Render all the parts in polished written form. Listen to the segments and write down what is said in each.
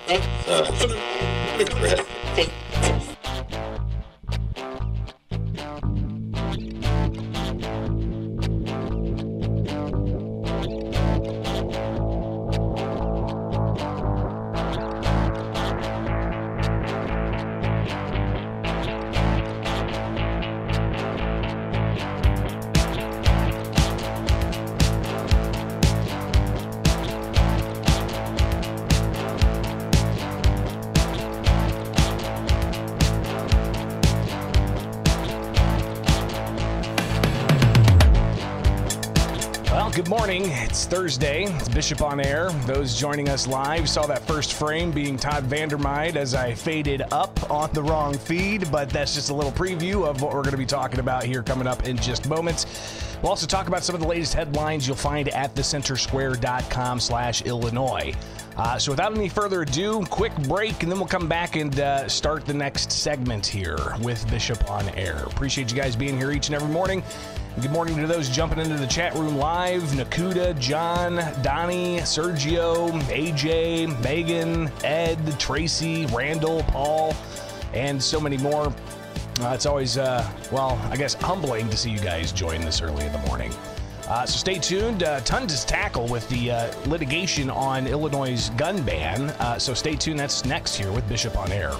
Good morning. It's Thursday. It's Bishop on Air. Those joining us live saw that first frame being Todd Vandermeide as I faded up on the wrong feed, but that's just a little preview of what we're going to be talking about here coming up in just moments. We'll also talk about some of the latest headlines you'll find at thecentersquare.com/Illinois. So without any further ado, quick break, and then we'll come back and start the next segment here with Bishop on Air. Appreciate you guys being here each and every morning. Good morning to those jumping into the chat room live. Nakuda, John, Donnie, Sergio, AJ, Megan, Ed, Tracy, Randall, Paul, and so many more. It's always, I guess humbling to see you guys join this early in the morning. So stay tuned. Tons to tackle with the litigation on Illinois' gun ban. So stay tuned. That's next here with Bishop on Air.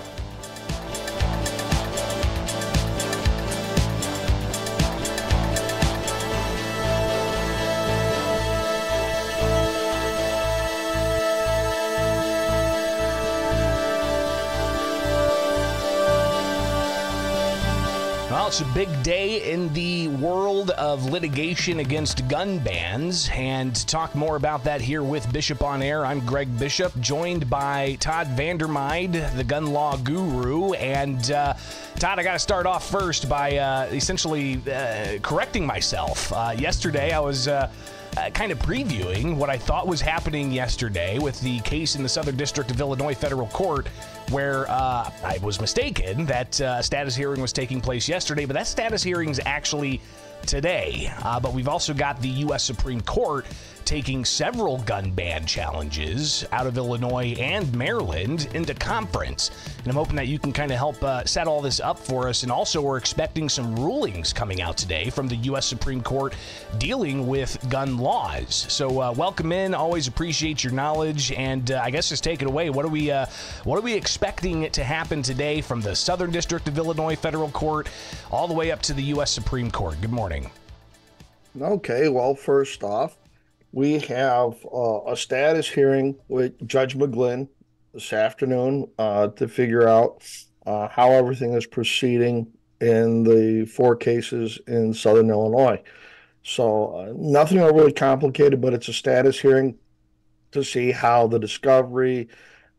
It's a big day in the world of litigation against gun bans, and to talk more about that here with Bishop on Air, I'm Greg Bishop, joined by Todd Vandermeide, the gun law guru. And Todd, I got to start off first by essentially correcting myself. Yesterday, I was kind of previewing what I thought was happening yesterday with the case in the Southern District of Illinois Federal Court, where I was mistaken that status hearing was taking place yesterday, but that status hearing is actually today. But we've also got the U.S. Supreme Court taking several gun ban challenges out of Illinois and Maryland into conference. And I'm hoping that you can kind of help set all this up for us. And also, we're expecting some rulings coming out today from the U.S. Supreme Court dealing with gun laws. So welcome in. Always appreciate your knowledge. And I guess just take it away. What are we expecting to happen today from the Southern District of Illinois Federal Court all the way up to the U.S. Supreme Court? Good morning. Okay, well, first off, we have a status hearing with Judge McGlynn this afternoon to figure out how everything is proceeding in the 4 cases in Southern Illinois. So nothing really complicated, but it's a status hearing to see how the discovery,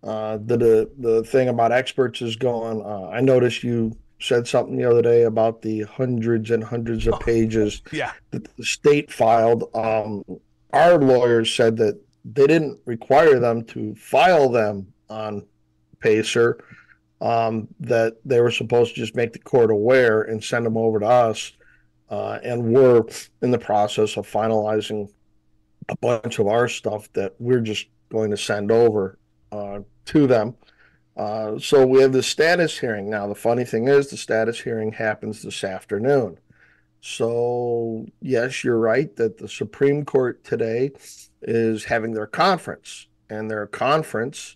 the thing about experts is going. I noticed you said something the other day about the hundreds and hundreds of pages that the state filed. Our lawyers said that they didn't require them to file them on PACER, that they were supposed to just make the court aware and send them over to us. And we're in the process of finalizing a bunch of our stuff that we're just going to send over to them. So we have the status hearing. Now, the funny thing is the status hearing happens this afternoon. So, yes, you're right that the Supreme Court today is having their conference, and their conference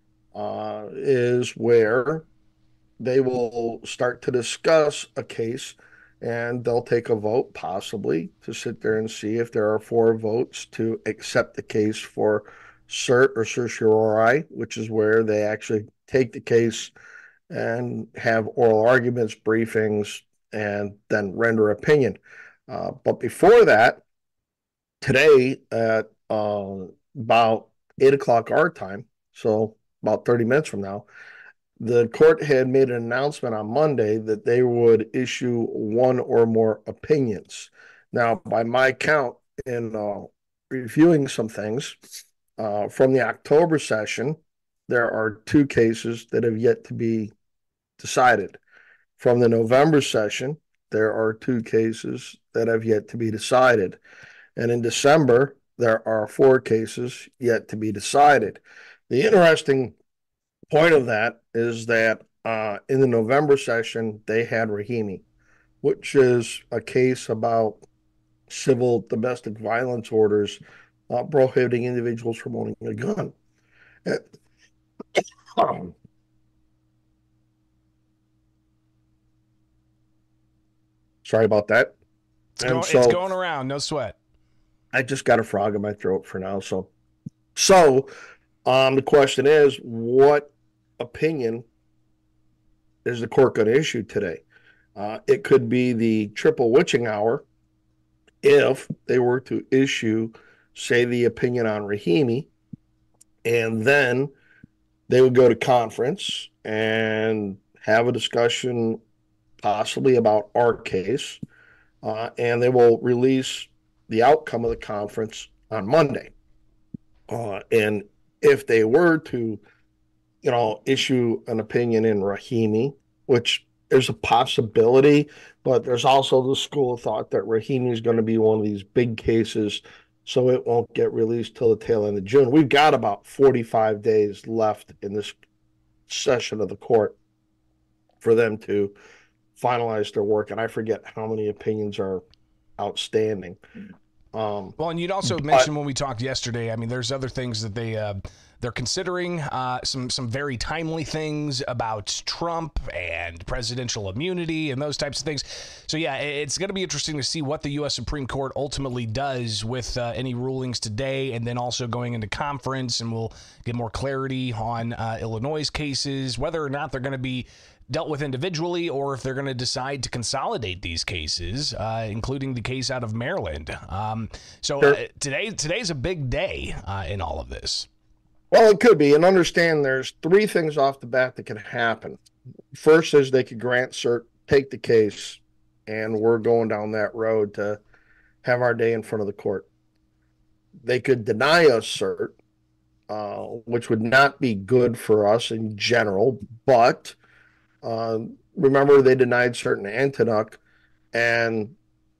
is where they will start to discuss a case, and they'll take a vote possibly to sit there and see if there are 4 votes to accept the case for cert or certiorari, which is where they actually take the case and have oral arguments, briefings, and then render opinion. But before that, today at about 8 o'clock our time, so about 30 minutes from now, the court had made an announcement on Monday that they would issue 1 or more opinions. Now, by my count, in reviewing some things from the October session, there are 2 cases that have yet to be decided. From the November session, there are 2 cases that have yet to be decided. And in December, there are 4 cases yet to be decided. The interesting Point of that is that in the November session, they had Rahimi, which is a case about civil domestic violence orders prohibiting individuals from owning a gun. Um, sorry about that. And It's so going around, no sweat. I just got a frog in my throat for now. So the question is, what opinion is the court going to issue today? It could be the triple witching hour if they were to issue, say, the opinion on Rahimi, and then they would go to conference and have a discussion possibly about our case, and they will release the outcome of the conference on Monday. And if they were to, issue an opinion in Rahimi, which there's a possibility, but there's also the school of thought that Rahimi is going to be one of these big cases, so it won't get released till the tail end of June. We've got about 45 days left in this session of the court for them to finalize their work, and I forget how many opinions are outstanding. Well, and you'd also But mentioned when we talked yesterday. I mean, there's other things that they're considering. Some very timely things about Trump and presidential immunity and those types of things. So yeah, it's going to be interesting to see what the U.S. Supreme Court ultimately does with any rulings today, and then also going into conference, and we'll get more clarity on Illinois' cases, whether or not they're going to be dealt with individually, or if they're going to decide to consolidate these cases, including the case out of Maryland. So today's a big day in all of this. well, it could be, and understand there's three things off the bat that can happen. First is they could grant cert, take the case, and we're going down that road to have our day in front of the court. They could deny us cert, which would not be good for us in general, but remember they denied certain Antinuk and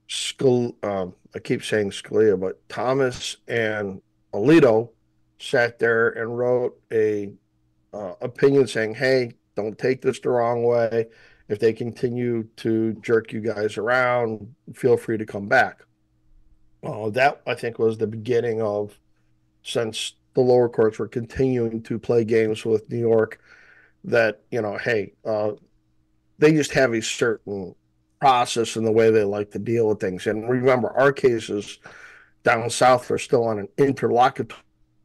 I keep saying Scalia, but Thomas and Alito sat there and wrote a opinion saying, "Hey, don't take this the wrong way. If they continue to jerk you guys around, feel free to come back." That I think was the beginning of, since the lower courts were continuing to play games with New York, that hey, they just have a certain process in the way they like to deal with things. And remember, our cases down south are still on an interlocutory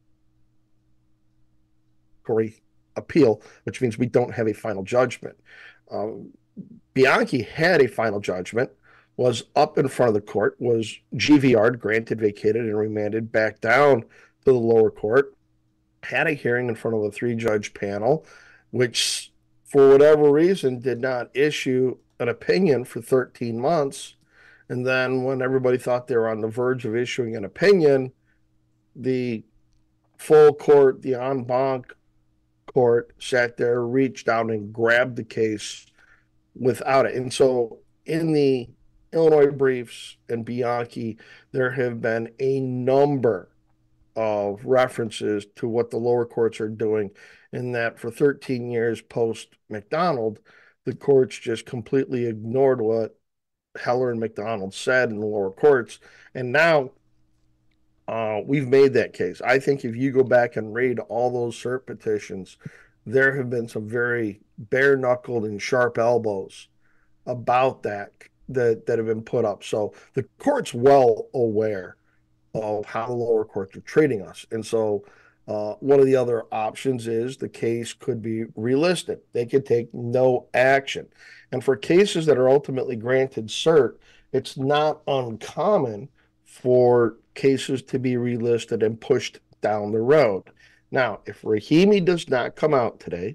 appeal, which means we don't have a final judgment. Um, Bianchi had a final judgment, was up in front of the court, was GVR'd, granted, vacated, and remanded back down to the lower court, had a hearing in front of a three-judge panel, which, for whatever reason, did not issue an opinion for 13 months. And then when everybody thought they were on the verge of issuing an opinion, the full court, the en banc court, sat there, reached out, and grabbed the case without it. And so in the Illinois briefs and Bianchi, there have been a number of references to what the lower courts are doing, in that for 13 years post McDonald, the courts just completely ignored what Heller and McDonald said in the lower courts. And now we've made that case. I think if you go back and read all those cert petitions, there have been some very bare knuckled and sharp elbows about that have been put up. So the court's well aware of how the lower courts are treating us. And so one of the other options is the case could be relisted. They could take no action. And for cases that are ultimately granted cert, it's not uncommon for cases to be relisted and pushed down the road. Now, if Rahimi does not come out today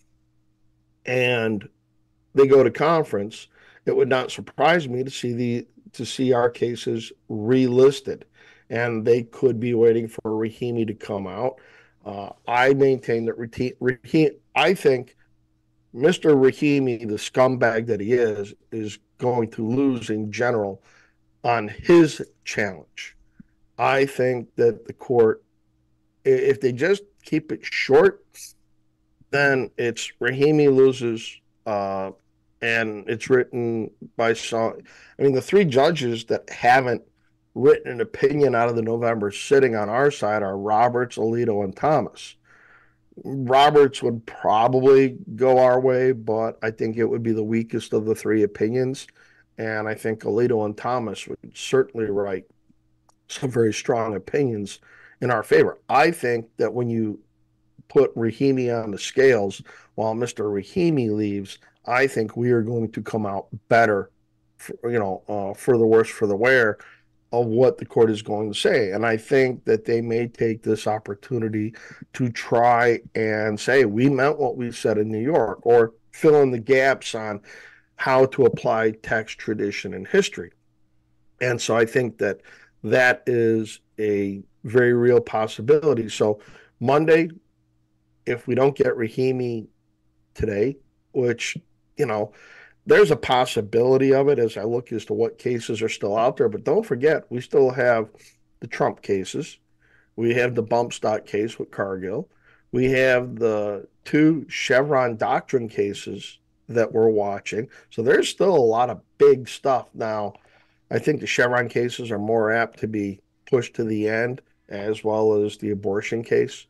and they go to conference, it would not surprise me to see our cases relisted, and they could be waiting for Rahimi to come out. I maintain that I think Mr. Rahimi, the scumbag that he is going to lose in general on his challenge. I think that the court, if they just keep it short, then it's Rahimi loses, and it's written by some. I mean, the three judges that haven't written an opinion out of the November sitting on our side are Roberts, Alito, and Thomas. Roberts would probably go our way, but I think it would be the weakest of the three opinions. And I think Alito and Thomas would certainly write some very strong opinions in our favor. I think that when you put Rahimi on the scales while Mr. Rahimi leaves, I think we are going to come out better, for the worse for the wear of what the court is going to say. And I think that they may take this opportunity to try and say, we meant what we said in New York, or fill in the gaps on how to apply text, tradition, and history. And so I think that that is a very real possibility. So Monday, if we don't get Rahimi today, which, there's a possibility of it as I look as to what cases are still out there. But don't forget, we still have the Trump cases. We have the bump stock case with Cargill. We have the two Chevron doctrine cases that we're watching. So there's still a lot of big stuff. Now, I think the Chevron cases are more apt to be pushed to the end, as well as the abortion case.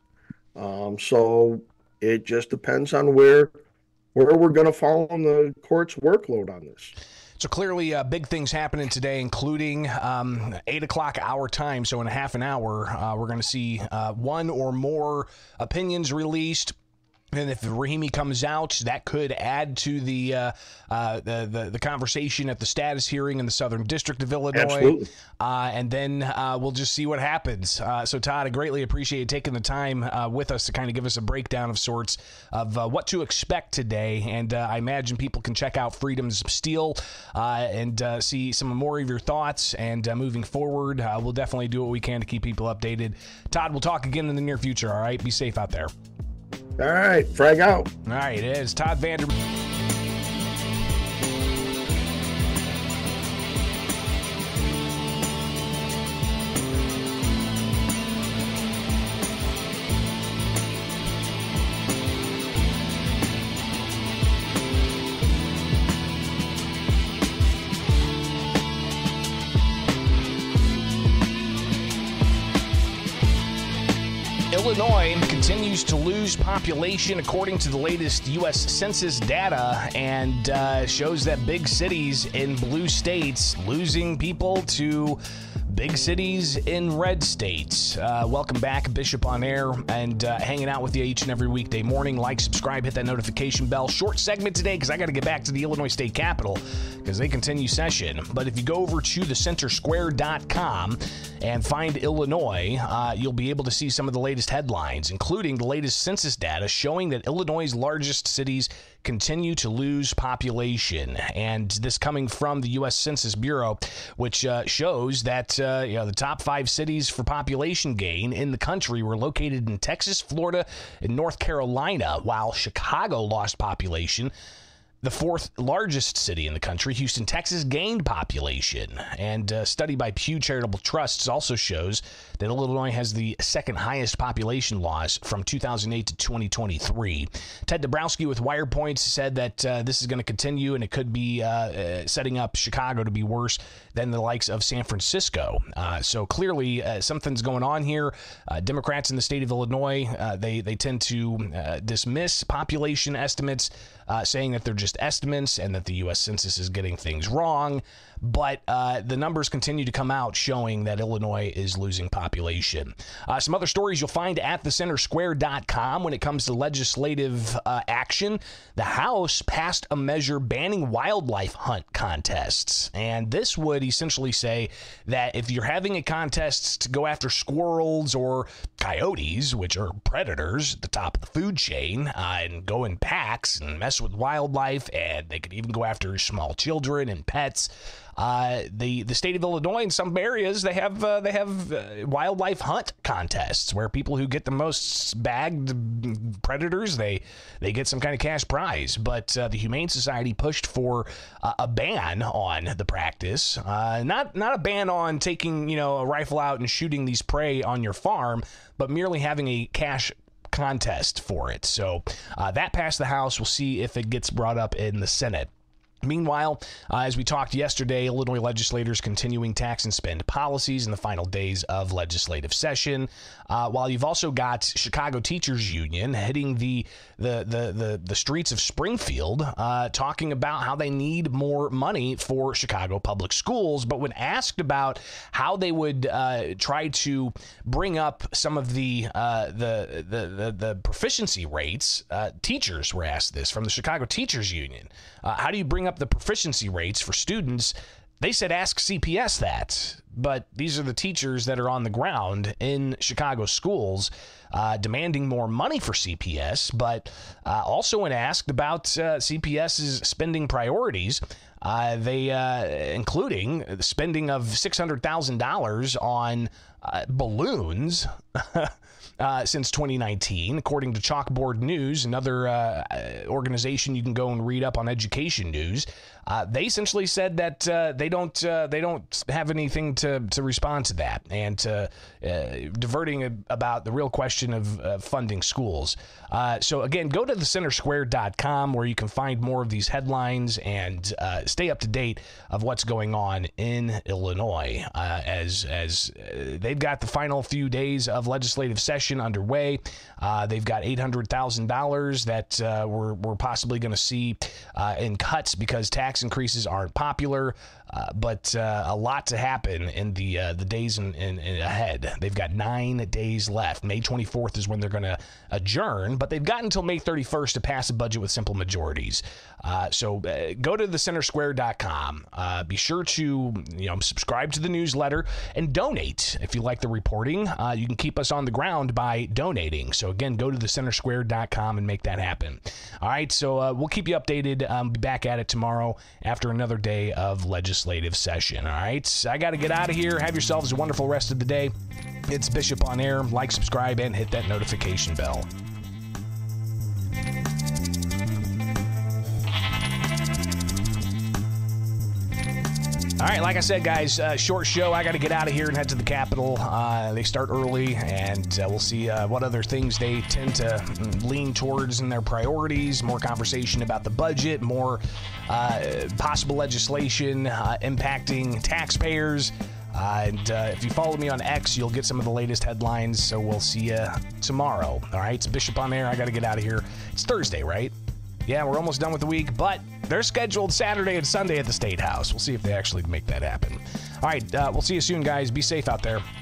So it just depends on where we're going to fall on the court's workload on this. So clearly big things happening today, including 8 o'clock our time. So in a half an hour, we're going to see one or more opinions released. And if Rahimi comes out, that could add to the conversation at the status hearing in the Southern District of Illinois. Absolutely. And then we'll just see what happens. So, Todd, I greatly appreciate you taking the time with us to kind of give us a breakdown of sorts of what to expect today. And I imagine people can check out Freedom's Steel and see some more of your thoughts. And moving forward, we'll definitely do what we can to keep people updated. Todd, we'll talk again in the near future, all right? Be safe out there. All right, frag out. All right, it is Todd Vandermyde. Illinois continues to lose population according to the latest U.S. Census data, and shows that big cities in blue states losing people to big cities in red states. Welcome back, Bishop on Air, and hanging out with you each and every weekday morning. Like, subscribe, hit that notification bell. Short segment today because I got to get back to the Illinois State Capitol because they continue session. But if you go over to thecentersquare.com and find Illinois, you'll be able to see some of the latest headlines, including the latest census data showing that Illinois' largest cities continue to lose population. And this coming from the U.S. Census Bureau, which shows that the top 5 cities for population gain in the country were located in Texas, Florida, and North Carolina, while Chicago lost population. The 4th largest city in the country, Houston, Texas, gained population. And a study by Pew Charitable Trusts also shows that Illinois has the 2nd highest population loss from 2008 to 2023. Ted Dabrowski with WirePoints said that this is going to continue, and it could be setting up Chicago to be worse than the likes of San Francisco. So clearly something's going on here. Democrats in the state of Illinois, they tend to dismiss population estimates, saying that they're just estimates and that the U.S. Census is getting things wrong. But the numbers continue to come out showing that Illinois is losing population. Some other stories you'll find at thecentersquare.com when it comes to legislative action. The House passed a measure banning wildlife hunt contests. And this would essentially say that if you're having a contest to go after squirrels or coyotes, which are predators at the top of the food chain, and go in packs and mess with wildlife, and they could even go after small children and pets. The state of Illinois, in some areas, they have wildlife hunt contests where people who get the most bagged predators, they get some kind of cash prize. But the Humane Society pushed for a ban on the practice, not a ban on taking a rifle out and shooting these prey on your farm, but merely having a cash contest for it. So that passed the House. We'll see if it gets brought up in the Senate. Meanwhile, as we talked yesterday, Illinois legislators continuing tax and spend policies in the final days of legislative session. While you've also got Chicago Teachers Union hitting the streets of Springfield, talking about how they need more money for Chicago public schools. But when asked about how they would try to bring up some of the proficiency rates, teachers were asked this from the Chicago Teachers Union. How do you bring up the proficiency rates for students? They said ask CPS that, but these are the teachers that are on the ground in Chicago schools demanding more money for CPS, but also when asked about CPS's spending priorities, they including the spending of $600,000 on balloons since 2019, according to Chalkboard News, another organization you can go and read up on education news. They essentially said that they don't have anything to respond to that, and diverting about the real question of funding schools. So again, go to thecentersquare.com where you can find more of these headlines and stay up to date of what's going on in Illinois as they've got the final few days of legislative session underway. They've got $800,000 that we're possibly going to see in cuts because tax increases aren't popular, but a lot to happen in the days in ahead. They've got 9 days left. May 24th is when they're going to adjourn, but they've got until May 31st to pass a budget with simple majorities. So go to thecentersquare.com. Be sure to subscribe to the newsletter and donate if you like the reporting. You can keep us on the ground by donating. So again, go to thecentersquare.com and make that happen. All right, so we'll keep you updated. Be back at it tomorrow after another day of legislative session. All right, I got to get out of here. Have yourselves a wonderful rest of the day. It's Bishop on Air. Like, subscribe, and hit that notification bell. All right, like I said, guys, short show. I got to get out of here and head to the Capitol. They start early, and we'll see what other things they tend to lean towards in their priorities. More conversation about the budget, more possible legislation impacting taxpayers. And if you follow me on X, you'll get some of the latest headlines. So we'll see you tomorrow. All right, it's Bishop on Air. I got to get out of here. It's Thursday, right? Yeah, we're almost done with the week, but they're scheduled Saturday and Sunday at the State House. We'll see if they actually make that happen. All right, we'll see you soon, guys. Be safe out there.